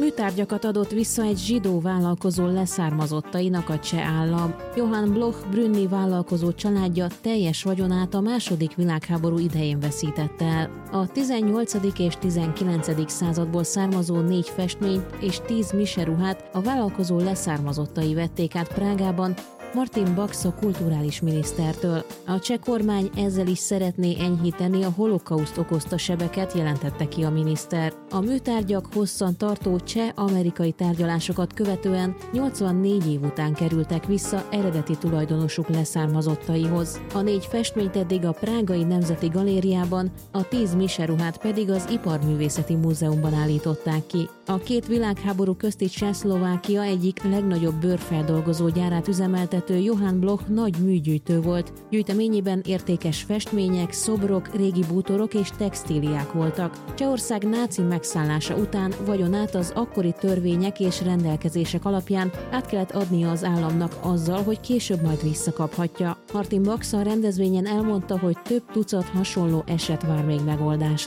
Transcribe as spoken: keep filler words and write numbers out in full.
Műtárgyakat adott vissza egy zsidó vállalkozó leszármazottainak a cseh állam. Johann Bloch brünni vállalkozó családja teljes vagyonát a második világháború idején veszítette el. A tizennyolcadik és tizenkilencedik századból származó négy festményt és tíz miseruhát a vállalkozó leszármazottai vették át Prágában, Martin Baxa kulturális minisztertől. A cseh kormány ezzel is szeretné enyhíteni a holokauszt okozta sebeket, jelentette ki a miniszter. A műtárgyak hosszan tartó cseh-amerikai tárgyalásokat követően nyolcvannégy év után kerültek vissza eredeti tulajdonosuk leszármazottaihoz. A négy festményt eddig a Prágai Nemzeti Galériában, a tíz miseruhát pedig az Iparművészeti Múzeumban állították ki. A két világháború közti Csehszlovákia egyik legnagyobb bőrfeldolgozó gyárát üzemeltető Johann Bloch nagy műgyűjtő volt. Gyűjteményében értékes festmények, szobrok, régi bútorok és textíliák voltak. Csehország náci megszállása után vagyonát az akkori törvények és rendelkezések alapján át kellett adnia az államnak azzal, hogy később majd visszakaphatja. Martin Baxa a rendezvényen elmondta, hogy több tucat hasonló eset vár még megoldásra.